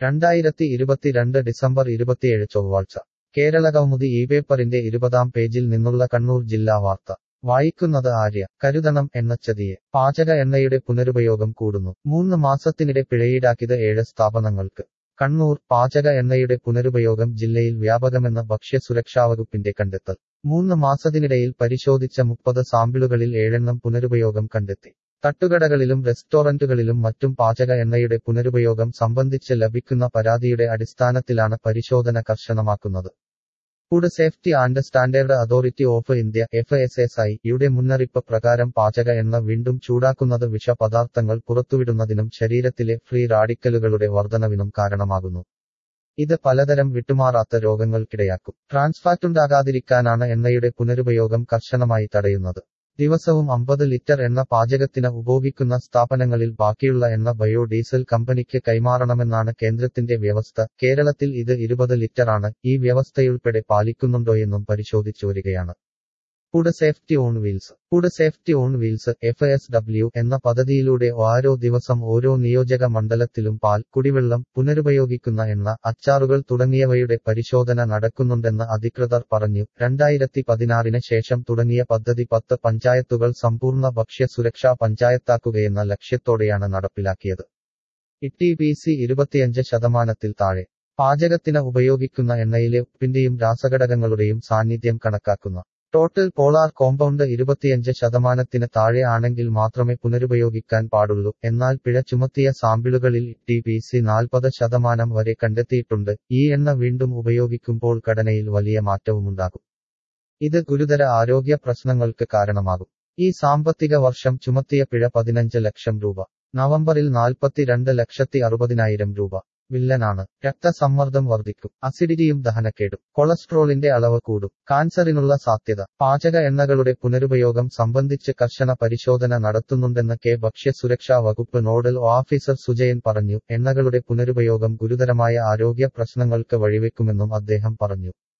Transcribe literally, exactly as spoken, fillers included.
രണ്ടായിരത്തി ഇരുപത്തിരണ്ട് ഡിസംബർ ഇരുപത്തിയേഴ് ചൊവ്വാഴ്ച കേരളകൗമുദി ഈ പേപ്പറിന്റെ ഇരുപതാം പേജിൽ നിന്നുള്ള കണ്ണൂർ ജില്ലാ വാർത്ത വായിക്കുന്നത് ആര്യ. കരുതണം എണ്ണച്ചതിയെ. പാചക എണ്ണയുടെ പുനരുപയോഗം കൂടുന്നു. മൂന്ന് മാസത്തിനിടെ പിഴയീടാക്കിയത് ഏഴ് സ്ഥാപനങ്ങൾക്ക്. കണ്ണൂർ. പാചക എണ്ണയുടെ പുനരുപയോഗം ജില്ലയിൽ വ്യാപകമെന്ന ഭക്ഷ്യസുരക്ഷാവകുപ്പിന്റെ കണ്ടെത്തൽ. മൂന്ന് മാസത്തിനിടയിൽ പരിശോധിച്ച മുപ്പത് സാമ്പിളുകളിൽ ഏഴെണ്ണം പുനരുപയോഗം കണ്ടെത്തി. തട്ടുകടകളിലും റെസ്റ്റോറന്റുകളിലും മറ്റും പാചക എണ്ണയുടെ പുനരുപയോഗം സംബന്ധിച്ച് ലഭിക്കുന്ന പരാതിയുടെ അടിസ്ഥാനത്തിലാണ് പരിശോധന കർശനമാക്കുന്നത്. Food safety and standard authority of India F S S I യുടെ മുന്നറിയിപ്പ് പ്രകാരം പാചക എണ്ണ വീണ്ടും ചൂടാക്കുന്നത് വിഷപദാർത്ഥങ്ങൾ പുറത്തുവിടുന്നതിനും ശരീരത്തിലെ ഫ്രീ റാഡിക്കലുകളുടെ വർധനവിനും കാരണമാകുന്നു. ഇത് പലതരം വിട്ടുമാറാത്ത രോഗങ്ങൾക്കിടയാക്കും. ട്രാൻസ്ഫാറ്റുണ്ടാകാതിരിക്കാനാണ് എണ്ണയുടെ പുനരുപയോഗം കർശനമായി തടയുന്നത്. ദിവസവും അമ്പത് ലിറ്റർ എണ്ണ പാചകത്തിന് ഉപയോഗിക്കുന്ന സ്ഥാപനങ്ങളിൽ ബാക്കിയുള്ള എണ്ണ ബയോഡീസൽ കമ്പനിക്ക് കൈമാറണമെന്നാണ് കേന്ദ്രത്തിന്റെ വ്യവസ്ഥ. കേരളത്തിൽ ഇത് ഇരുപത് ലിറ്ററാണ്. ഈ വ്യവസ്ഥയുൾപ്പെടെ പാലിക്കുന്നുണ്ടോയെന്നും പരിശോധിച്ചു വരികയാണ്. Food safety on wheels. Food safety on wheels F S W എന്ന പദ്ധതിയിലൂടെ ഓരോ ദിവസം ഓരോ നിയോജക മണ്ഡലത്തിലും പാൽ, കുടിവെള്ളം, പുനരുപയോഗിക്കുന്ന എണ്ണ, അച്ചാറുകൾ തുടങ്ങിയവയുടെ പരിശോധന നടക്കുന്നുണ്ടെന്ന് അധികൃതർ പറഞ്ഞു. രണ്ടായിരത്തി പതിനാറിന് ശേഷം തുടങ്ങിയ പദ്ധതി പത്ത് പഞ്ചായത്തുകൾ സമ്പൂർണ്ണ ഭക്ഷ്യ സുരക്ഷാ പഞ്ചായത്താക്കുകയെന്ന ലക്ഷ്യത്തോടെയാണ് നടപ്പിലാക്കിയത്. ഇ ടി പി സി ഇരുപത്തിയഞ്ച് ശതമാനത്തിൽ താഴെ. പാചകത്തിന് ഉപയോഗിക്കുന്ന എണ്ണയിലെ ഉപ്പിന്റെയും രാസഘടകങ്ങളുടെയും സാന്നിധ്യം കണക്കാക്കുന്ന ടോട്ടൽ പോളാർ കോമ്പൗണ്ട് ഇരുപത്തിയഞ്ച് ശതമാനത്തിന് താഴെ ആണെങ്കിൽ മാത്രമേ പുനരുപയോഗിക്കാൻ പാടുള്ളൂ. എന്നാൽ പിഴ ചുമത്തിയ സാമ്പിളുകളിൽ ടി പി സി നാൽപ്പത് ശതമാനം വരെ കണ്ടെത്തിയിട്ടുണ്ട്. ഈ എണ്ണ വീണ്ടും ഉപയോഗിക്കുമ്പോൾ ഘടനയിൽ വലിയ മാറ്റവുമുണ്ടാകും. ഇത് ഗുരുതര ആരോഗ്യ പ്രശ്നങ്ങൾക്ക് കാരണമാകും. ഈ സാമ്പത്തിക വർഷം ചുമത്തിയ പിഴ പതിനഞ്ച് ലക്ഷം രൂപ. നവംബറിൽ നാൽപ്പത്തിരണ്ട് ലക്ഷത്തി അറുപതിനായിരം രൂപ. വില്ലനാണ്. രക്തസമ്മർദ്ദം വർദ്ധിക്കും. അസിഡിറ്റിയും ദഹനക്കേടും. കൊളസ്ട്രോളിന്റെ അളവ് കൂടും. കാൻസറിനുള്ള സാധ്യത. പാചക എണ്ണകളുടെ പുനരുപയോഗം സംബന്ധിച്ച് കർശന പരിശോധന നടത്തുന്നുണ്ടെന്ന് കെ ഭക്ഷ്യസുരക്ഷാ വകുപ്പ് നോഡൽ ഓഫീസർ സുജയൻ പറഞ്ഞു. എണ്ണകളുടെ പുനരുപയോഗം ഗുരുതരമായ ആരോഗ്യ പ്രശ്നങ്ങൾക്ക് വഴിവെക്കുമെന്നും അദ്ദേഹം പറഞ്ഞു.